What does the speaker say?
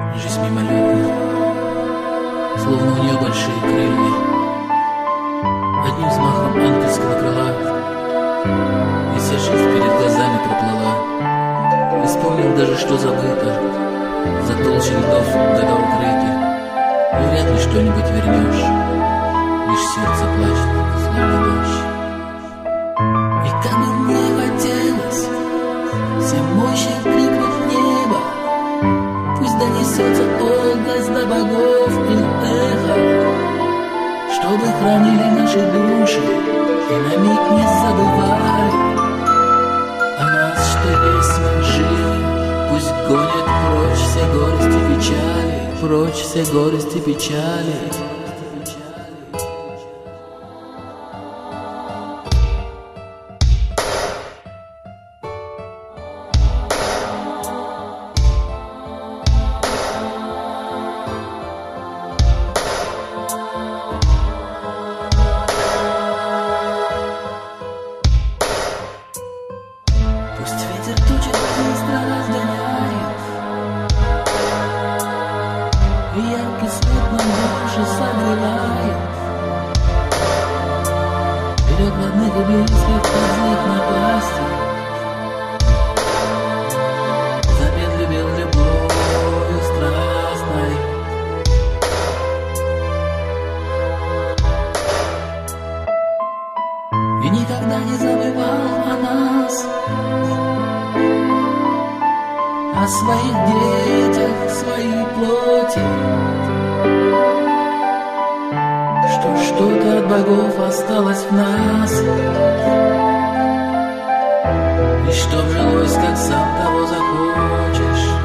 Жизнь мимолетна, словно у нее большие крылья. Одним взмахом ангельского крыла и вся жизнь перед глазами проплыла. И вспомнил даже, что забыто, за толщей льдов года укрыты. И вряд ли что-нибудь вернешь, лишь сердце плачет, словно дождь. И как бы мне хотелось всем мощи крикнуть в небо, пусть донесется отблеск до богов и эхо, чтобы хранили наши души и на миг не забывали о нас, что есть мы живы. Пусть гонят прочь все горести печали, прочь все горести печали. Пусть ветер тучи быстро разгоняет, и яркий свет нам душу согревает. Берег родных и близких от злых напастей, замедлил любовью страстной. И никогда не забывал о нас, о своих детях, своей плоти, что что-то от богов осталось в нас, и что вжилось, как сам того захочешь.